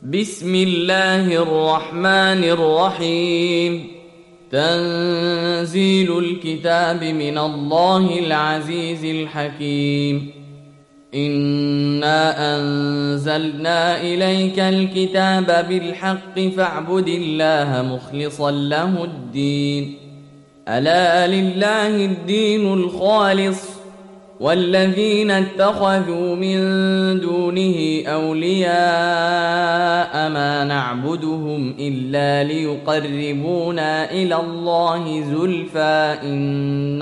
بسم الله الرحمن الرحيم. تنزيل الكتاب من الله العزيز الحكيم. إنا أنزلنا إليك الكتاب بالحق فاعبد الله مخلصا له الدين. ألا لله الدين الخالص والذين اتخذوا من دونه أولياء ما نعبدهم إلا ليقربونا إلى الله زلفى إن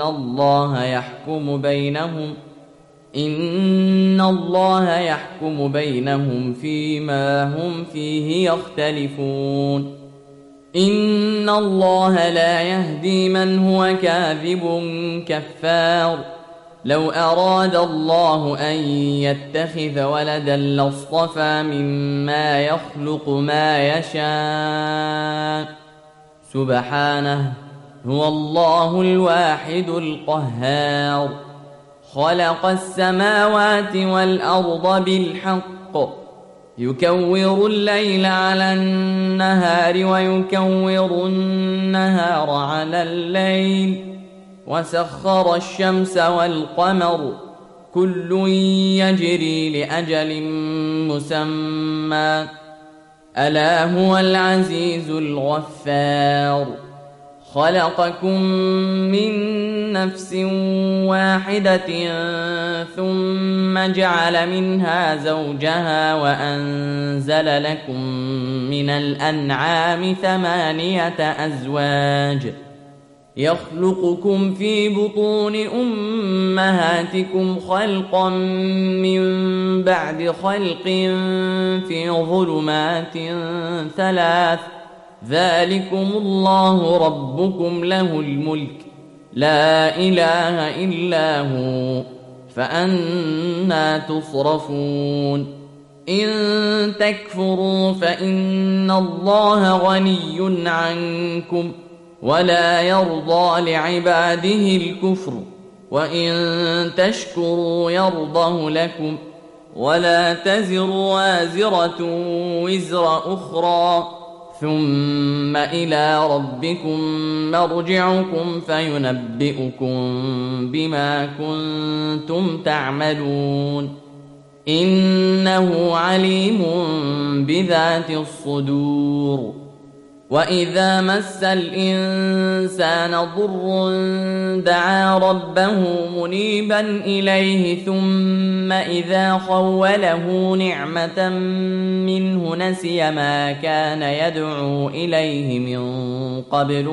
الله يحكم بينهم فيما هم فيه يختلفون. إن الله لا يهدي من هو كاذب كفار. لو أراد الله أن يتخذ ولدا لاصطفى مما يخلق ما يشاء سبحانه، هو الله الواحد القهار. خلق السماوات والأرض بالحق، يكور الليل على النهار ويكور النهار على الليل، وسخر الشمس والقمر كل يجري لأجل مسمى، ألا هو العزيز الغفار. خلقكم من نفس واحدة ثم جعل منها زوجها وأنزل لكم من الأنعام 8 أزواج، يخلقكم في بطون أمهاتكم خلقا من بعد خلق في ظلمات 3، ذلكم الله ربكم له الملك لا إله إلا هو، فأنى تصرفون. إن تكفروا فإن الله غني عنكم ولا يرضى لعباده الكفر، وإن تشكروا يرضه لكم، ولا تزر وازرة وزر أخرى، ثم إلى ربكم مرجعكم فينبئكم بما كنتم تعملون. إنه عليم بذات الصدور. وإذا مس الإنسان ضر دعا ربه منيبا إليه ثم إذا خوله نعمة منه نسي ما كان يدعو إليه من قبل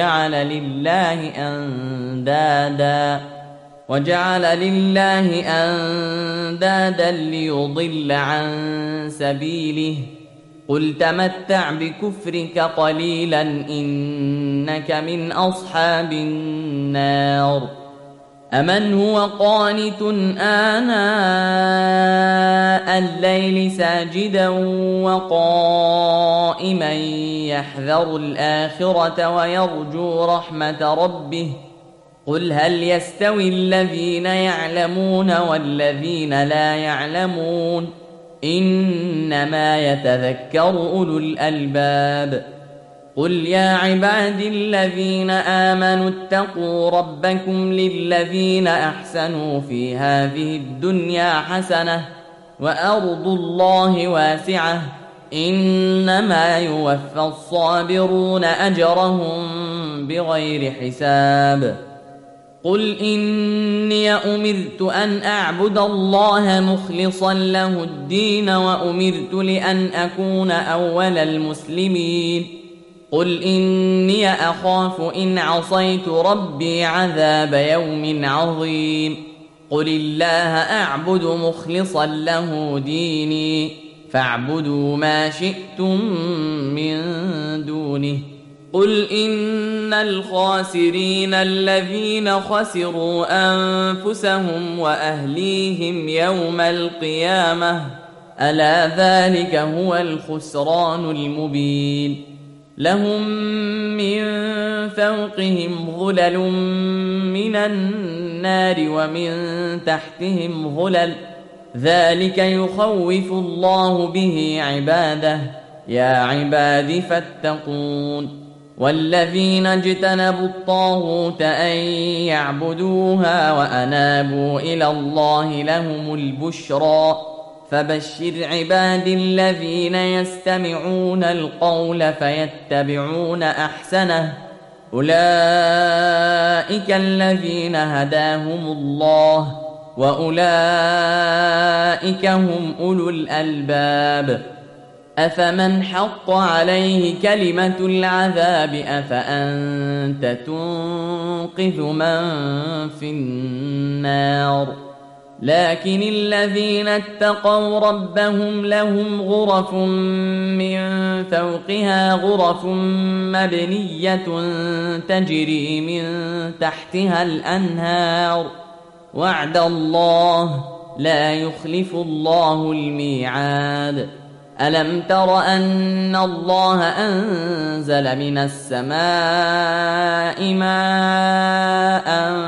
وجعل لله أندادا ليضل عن سبيله. قل تمتع بكفرك قليلا إنك من أصحاب النار. أمن هو قانت آناء الليل ساجدا وقائما يحذر الآخرة ويرجو رحمة ربه. قل هل يستوي الذين يعلمون والذين لا يعلمون؟ إنما يتذكر أولو الألباب. قل يا عبادي الذين آمنوا اتقوا ربكم للذين أحسنوا في هذه الدنيا حسنة وأرض الله واسعة، إنما يوفى الصابرون أجرهم بغير حساب. قل إني أمرت أن أعبد الله مخلصا له الدين وأمرت لأن أكون أول المسلمين. قل إني أخاف إن عصيت ربي عذاب يوم عظيم. قل الله أعبد مخلصا له ديني فاعبدوا ما شئتم من دونه. قل إن الخاسرين الذين خسروا أنفسهم وأهليهم يوم القيامة، ألا ذلك هو الخسران المبين. لهم من فوقهم ظلل من النار ومن تحتهم ظلل، ذلك يخوف الله به عباده يا عباد فاتقون والذين اجتنبوا الطاغوت أن يعبدوها وأنابوا إلى الله لهم البشرى فبشر عباد الذين يستمعون القول فيتبعون أحسنه أولئك الذين هداهم الله وأولئك هم أولو الألباب أفمن حق عليه كلمة العذاب أفأنت تنقذ من في النار لكن الذين اتقوا ربهم لهم غرف من فوقها غرف مبنية تجري من تحتها الأنهار وعد الله لا يخلف الله الميعاد ألم تر أن الله أنزل من السماء ماء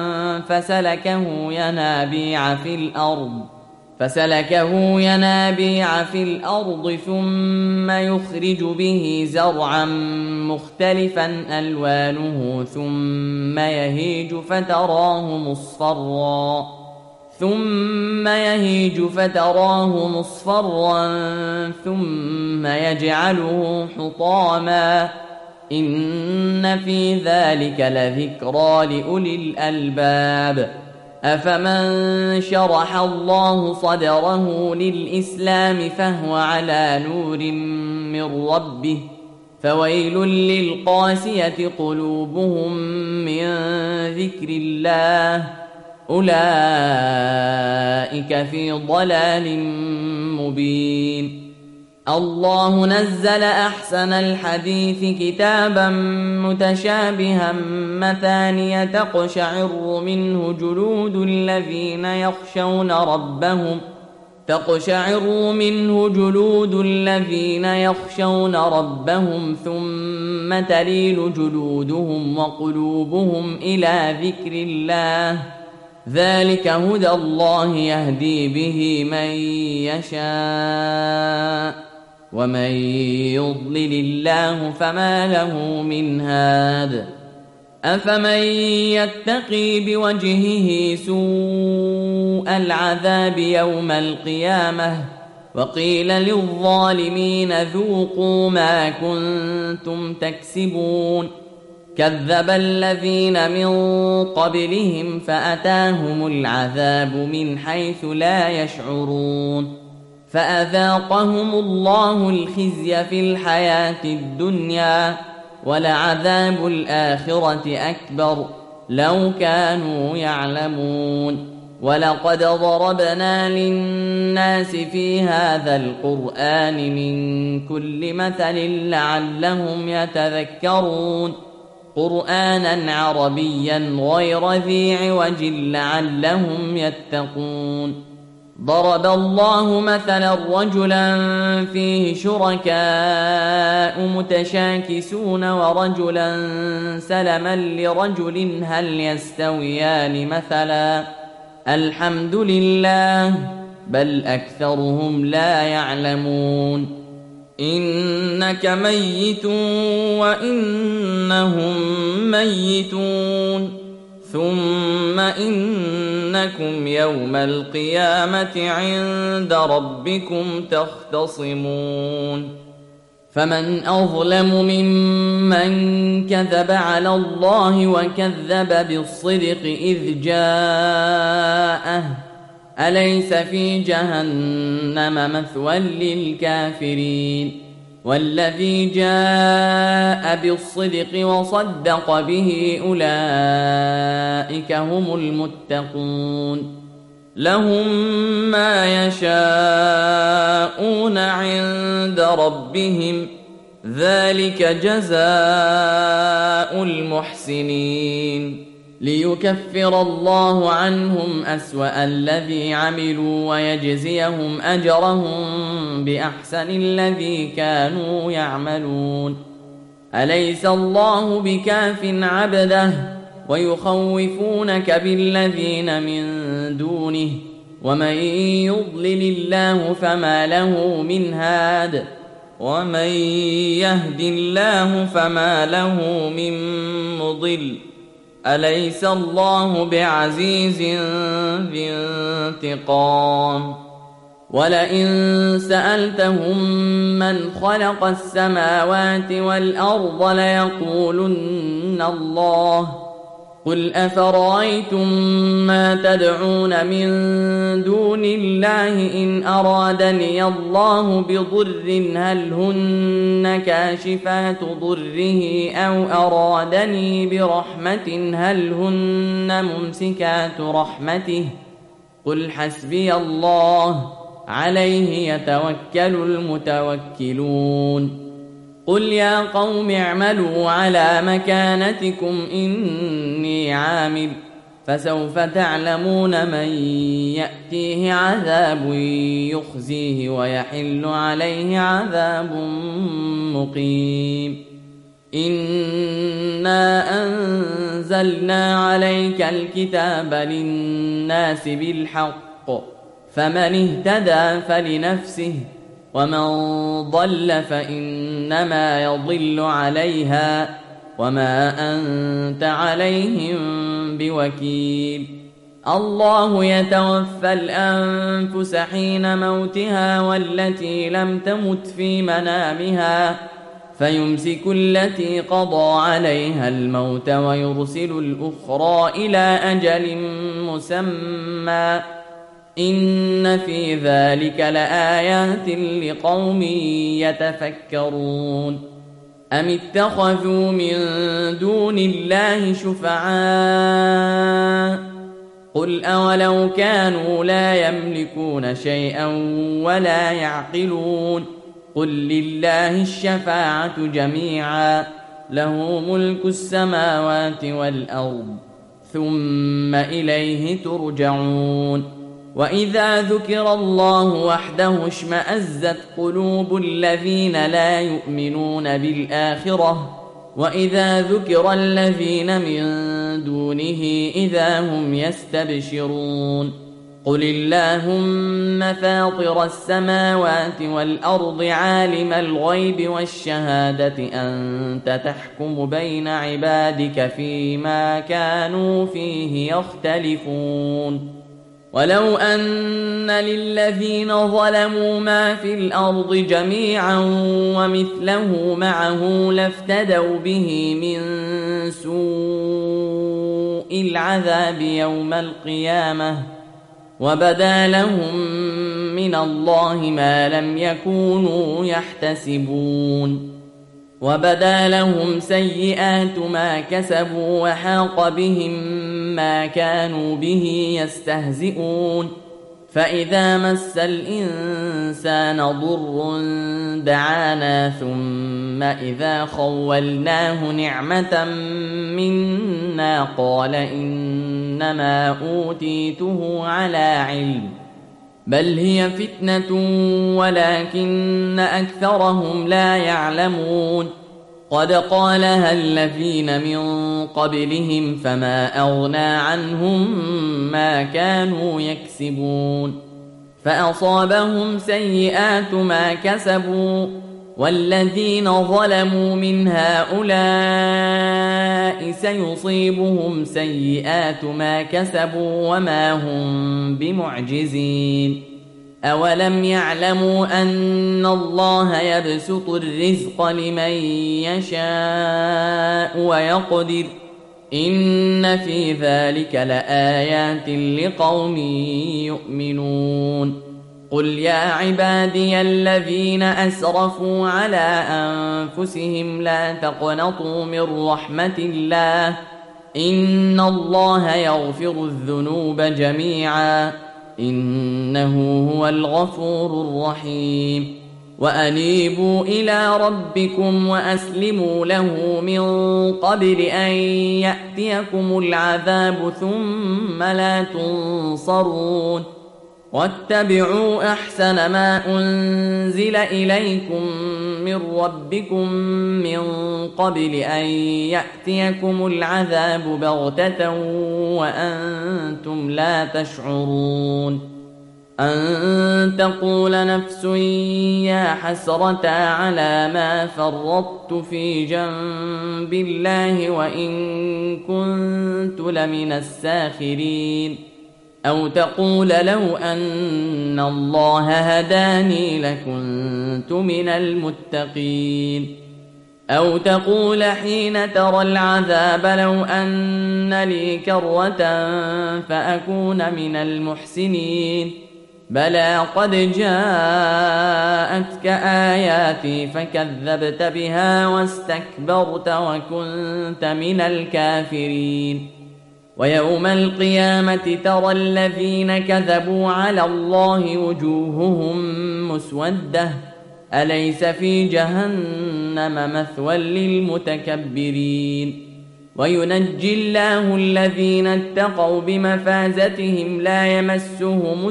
فسلكه ينابيع في الأرض ثم يخرج به زرعا مختلفا ألوانه ثم يهيج فتراه مصفرا ثم يجعله حطاما إن في ذلك لذكرى لأولي الألباب أفمن شرح الله صدره للإسلام فهو على نور من ربه فويل للقاسية قلوبهم من ذكر الله أولئك في ضلال مبين الله نزل أحسن الحديث كتابا متشابها مثانية تقشعر منه جلود الذين يخشون ربهم ثم تلين جلودهم وقلوبهم إلى ذكر الله ذلك هدى الله يهدي به من يشاء ومن يضلل الله فما له من هاد أفمن يتقي بوجهه سوء العذاب يوم القيامة وقيل للظالمين ذوقوا ما كنتم تكسبون كذب الذين من قبلهم فأتاهم العذاب من حيث لا يشعرون فأذاقهم الله الخزي في الحياة الدنيا ولعذاب الآخرة أكبر لو كانوا يعلمون ولقد ضربنا للناس في هذا القرآن من كل مثل لعلهم يتذكرون قرآنا عربيا غير ذي عوج لعلهم يتقون ضرب الله مثلا رجلا فيه شركاء متشاكسون ورجلا سلما لرجل هل يستويان مثلا الحمد لله بل أكثرهم لا يعلمون إنك ميت وإنهم ميتون ثم إنكم يوم القيامة عند ربكم تختصمون فمن أظلم ممن كذب على الله وكذب بالصدق إذ جاءه أليس في جهنم مثوى للكافرين والذي جاء بالصدق وصدق به أولئك هم المتقون لهم ما يشاءون عند ربهم ذلك جزاء المحسنين ليكفر الله عنهم أسوأ الذي عملوا ويجزيهم أجرهم بأحسن الذي كانوا يعملون أليس الله بكاف عبده ويخوفونك بالذين من دونه ومن يضلل الله فما له من هاد ومن يهد الله فما له من مضل أليس الله بعزيز ذي انتقام ولئن سألتهم من خلق السماوات والأرض ليقولن الله قل أفرأيتم ما تدعون من دون الله إن أرادني الله بضر هل هن كاشفات ضره أو أرادني برحمة هل هن ممسكات رحمته قل حسبي الله عليه يتوكل المتوكلون قل يا قوم اعملوا على مكانتكم إني عامل فسوف تعلمون من يأتيه عذاب يخزيه ويحل عليه عذاب مقيم إنا أنزلنا عليك الكتاب للناس بالحق فمن اهتدى فلنفسه ومن ضل فإنما يضل عليها وما أنت عليهم بوكيل الله يتوفى الأنفس حين موتها والتي لم تمت في منامها فيمسك التي قضى عليها الموت ويرسل الأخرى إلى أجل مسمى إن في ذلك لآيات لقوم يتفكرون أم اتخذوا من دون الله شفعاء قل أولو كانوا لا يملكون شيئا ولا يعقلون قل لله الشفاعة جميعا له ملك السماوات والأرض ثم إليه ترجعون وإذا ذكر الله وحده اشمأزت قلوب الذين لا يؤمنون بالآخرة وإذا ذكر الذين من دونه إذا هم يستبشرون قل اللهم فاطر السماوات والأرض عالم الغيب والشهادة أنت تحكم بين عبادك فيما كانوا فيه يختلفون ولو أن للذين ظلموا ما في الأرض جميعا ومثله معه لافتدوا به من سوء العذاب يوم القيامة وبدا لهم من الله ما لم يكونوا يحتسبون وبدا لهم سيئات ما كسبوا وحاق بهم ما كانوا به يستهزئون فإذا مس الإنسان ضر دعانا ثم إذا خولناه نعمة منا قال إنما أوتيته على علم بل هي فتنة ولكن أكثرهم لا يعلمون قد قالها الذين من قبلهم فما أغنى عنهم ما كانوا يكسبون فأصابهم سيئات ما كسبوا والذين ظلموا من هؤلاء سيصيبهم سيئات ما كسبوا وما هم بمعجزين أولم يعلموا أن الله يبسط الرزق لمن يشاء ويقدر إن في ذلك لآيات لقوم يؤمنون قل يا عبادي الذين أسرفوا على أنفسهم لا تقنطوا من رحمة الله إن الله يغفر الذنوب جميعا إنه هو الغفور الرحيم وأنيبوا إلى ربكم وأسلموا له من قبل أن يأتيكم العذاب ثم لا تنصرون واتبعوا أحسن ما أنزل إليكم من ربكم من قبل أن يأتيكم العذاب بغتة وأنتم لا تشعرون أن تقول نفس يا حسرة على ما فرطت في جنب الله وإن كنت لمن الساخرين أو تقول لو أن الله هداني لكنت من المتقين أو تقول حين ترى العذاب لو أن لي كرة فأكون من المحسنين بلى قد جاءتك آياتي فكذبت بها واستكبرت وكنت من الكافرين ويوم القيامة ترى الذين كذبوا على الله وجوههم مسودة أليس في جهنم مثوى للمتكبرين وينجي الله الذين اتقوا بمفازتهم لا يمسهم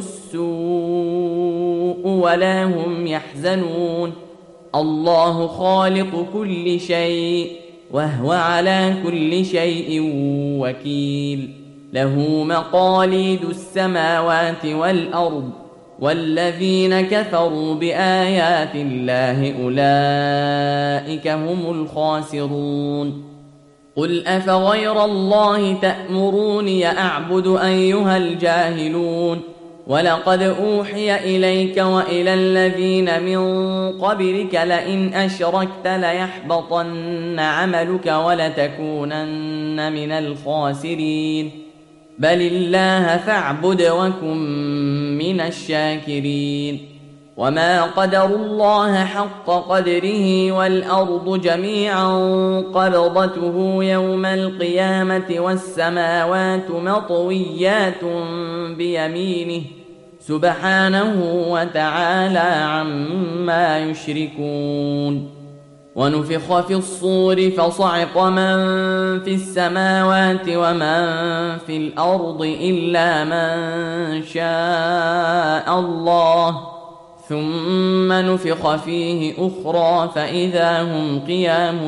السوء ولا هم يحزنون الله خالق كل شيء وهو على كل شيء وكيل له مقاليد السماوات والأرض والذين كفروا بآيات الله أولئك هم الخاسرون قل أفغير الله تأمروني أعبد أيها الجاهلون ولقد أوحي إليك وإلى الذين من قبلك لئن أشركت ليحبطن عملك ولتكونن من الخاسرين بل الله فاعبد وكن من الشاكرين وما قدروا الله حق قدره والأرض جميعا قبضته يوم القيامة والسماوات مطويات بيمينه سبحانه وتعالى عما يشركون ونفخ في الصور فصعق من في السماوات ومن في الأرض إلا من شاء الله ثم نفخ فيه أخرى فإذا هم قيام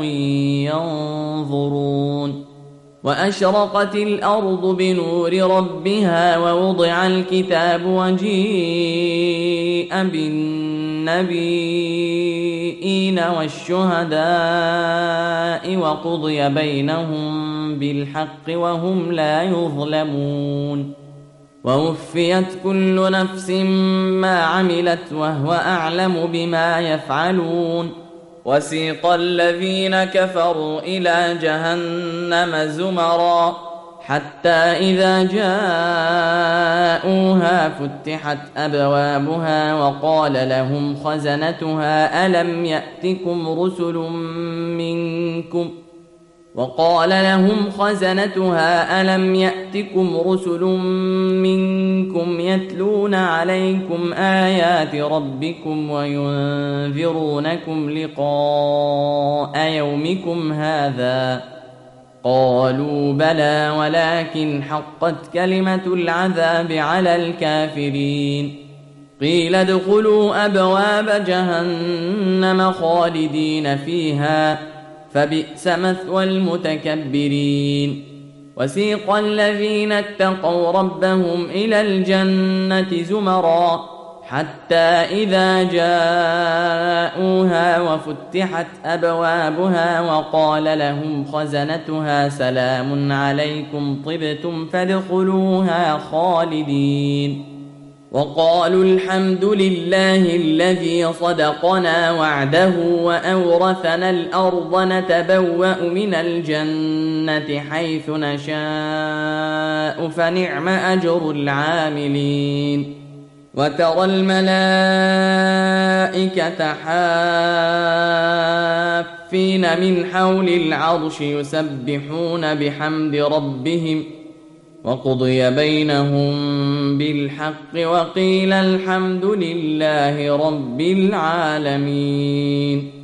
ينظرون وأشرقت الأرض بنور ربها ووضع الكتاب وجيء بالنبيين والشهداء وقضي بينهم بالحق وهم لا يظلمون ووفيت كل نفس ما عملت وهو أعلم بما يفعلون وسيق الذين كفروا إلى جهنم زمرا حتى إذا جاءوها فتحت أبوابها وقال لهم خزنتها ألم يأتكم رسل منكم يتلون عليكم آيات ربكم وينذرونكم لقاء يومكم هذا قالوا بلى ولكن حقت كلمة العذاب على الكافرين قيل ادخلوا أبواب جهنم خالدين فيها فبئس مثوى المتكبرين وسيق الذين اتقوا ربهم إلى الجنة زمرا حتى إذا جاءوها وفتحت أبوابها وقال لهم خزنتها سلام عليكم طبتم فادخلوها خالدين وقالوا الحمد لله الذي صدقنا وعده وأورثنا الأرض نتبوأ من الجنة حيث نشاء فنعم أجر العاملين وترى الملائكة حافين من حول العرش يسبحون بحمد ربهم وقضي بينهم بالحق وقيل الحمد لله رب العالمين